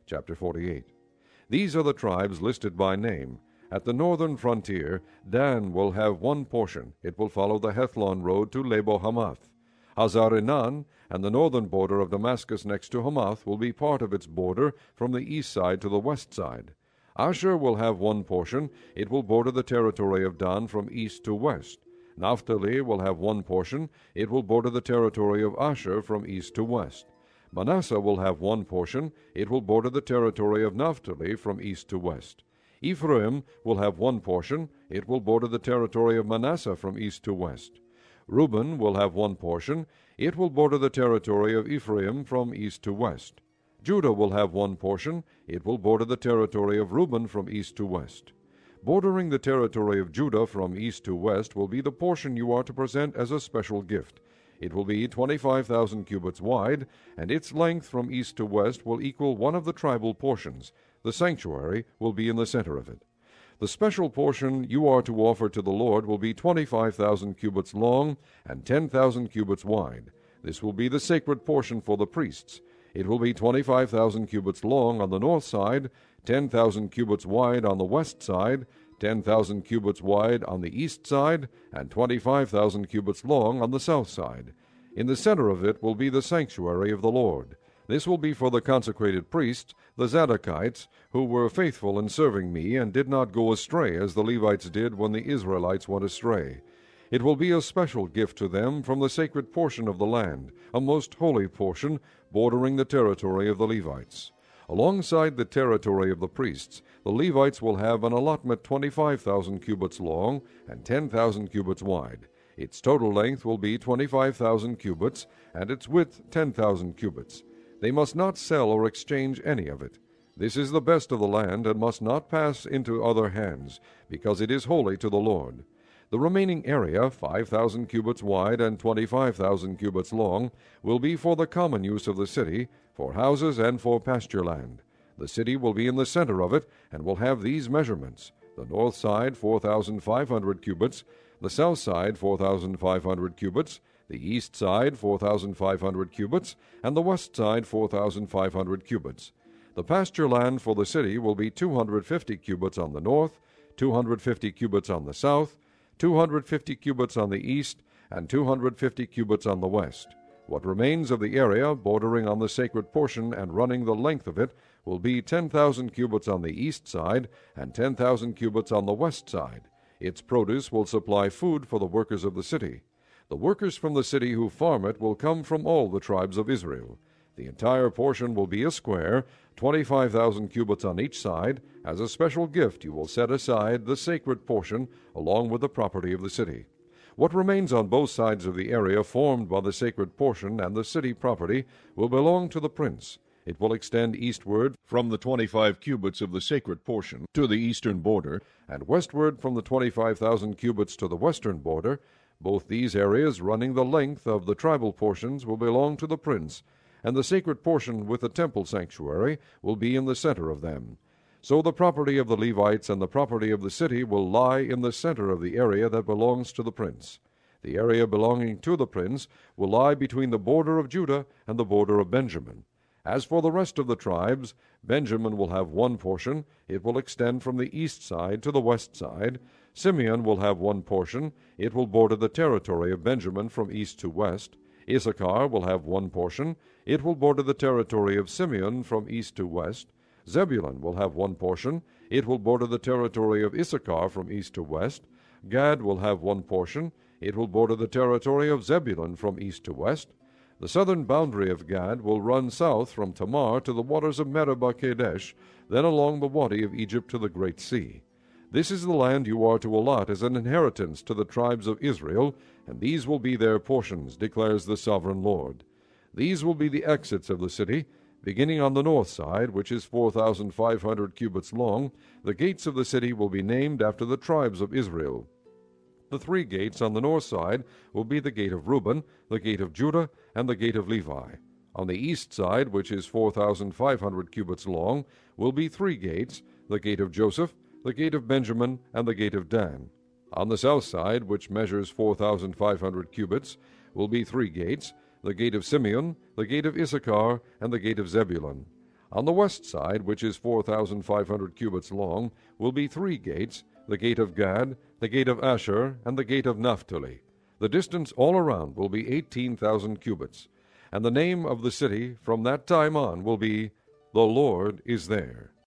Chapter 48. These are the tribes listed by name. At the northern frontier, Dan will have one portion. It will follow the Hethlon road to Lebo-Hamath. Hazar-Enan and the northern border of Damascus next to Hamath will be part of its border from the east side to the west side. Asher will have one portion. It will border the territory of Dan from east to west. Naphtali will have one portion. It will border the territory of Asher from east to west. Manasseh will have one portion. It will border the territory of Naphtali from east to west. Ephraim will have one portion. It will border the territory of Manasseh from east to west. Reuben will have one portion. It will border the territory of Ephraim from east to west. Judah will have one portion. It will border the territory of Reuben from east to west. Bordering the territory of Judah from east to west will be the portion you are to present as a special gift. It will be 25,000 cubits wide, and its length from east to west will equal one of the tribal portions. The sanctuary will be in the center of it. The special portion you are to offer to the Lord will be 25,000 cubits long and 10,000 cubits wide. This will be the sacred portion for the priests. It will be 25,000 cubits long on the north side, 10,000 cubits wide on the west side, 10,000 cubits wide on the east side, and 25,000 cubits long on the south side. In the center of it will be the sanctuary of the Lord. This will be for the consecrated priests, the Zadokites, who were faithful in serving me and did not go astray as the Levites did when the Israelites went astray. It will be a special gift to them from the sacred portion of the land, a most holy portion bordering the territory of the Levites. Alongside the territory of the priests, the Levites will have an allotment 25,000 cubits long and 10,000 cubits wide. Its total length will be 25,000 cubits, and its width 10,000 cubits. They must not sell or exchange any of it. This is the best of the land, and must not pass into other hands, because it is holy to the Lord. The remaining area, 5,000 cubits wide and 25,000 cubits long, will be for the common use of the city, for houses and for pasture land. The city will be in the center of it, and will have these measurements: the north side 4,500 cubits, the south side 4,500 cubits, the east side 4,500 cubits, and the west side 4,500 cubits. The pasture land for the city will be 250 cubits on the north, 250 cubits on the south, 250 cubits on the east, and 250 cubits on the west. What remains of the area bordering on the sacred portion and running the length of it will be 10,000 cubits on the east side and 10,000 cubits on the west side. Its produce will supply food for the workers of the city. The workers from the city who farm it will come from all the tribes of Israel. The entire portion will be a square, 25,000 cubits on each side. As a special gift you will set aside the sacred portion along with the property of the city. What remains on both sides of the area formed by the sacred portion and the city property will belong to the prince. It will extend eastward from the 25 cubits of the sacred portion to the eastern border, and westward from the 25,000 cubits to the western border. Both these areas running the length of the tribal portions will belong to the prince, and the sacred portion with the temple sanctuary will be in the center of them. So the property of the Levites and the property of the city will lie in the center of the area that belongs to the prince. The area belonging to the prince will lie between the border of Judah and the border of Benjamin. As for the rest of the tribes, Benjamin will have one portion. It will extend from the east side to the west side. Simeon will have one portion. It will border the territory of Benjamin from east to west. Issachar will have one portion. It will border the territory of Simeon from east to west. Zebulun will have one portion. It will border the territory of Issachar from east to west. Gad will have one portion. It will border the territory of Zebulun from east to west. The southern boundary of Gad will run south from Tamar to the waters of Meribah Kadesh, then along the Wadi of Egypt to the Great Sea. This is the land you are to allot as an inheritance to the tribes of Israel, and these will be their portions, declares the sovereign Lord. These will be the exits of the city. Beginning on the north side, which is 4,500 cubits long, the gates of the city will be named after the tribes of Israel. The three gates on the north side will be the gate of Reuben, the gate of Judah, and the gate of Levi. On the east side, which is 4,500 cubits long, will be three gates, the gate of Joseph, the gate of Benjamin, and the gate of Dan. On the south side, which measures 4,500 cubits, will be three gates, the gate of Simeon, the gate of Issachar, and the gate of Zebulun. On the west side, which is 4,500 cubits long, will be 3 gates, the gate of Gad, the gate of Asher, and the gate of Naphtali. The distance all around will be 18,000 cubits, and the name of the city from that time on will be, The Lord is there.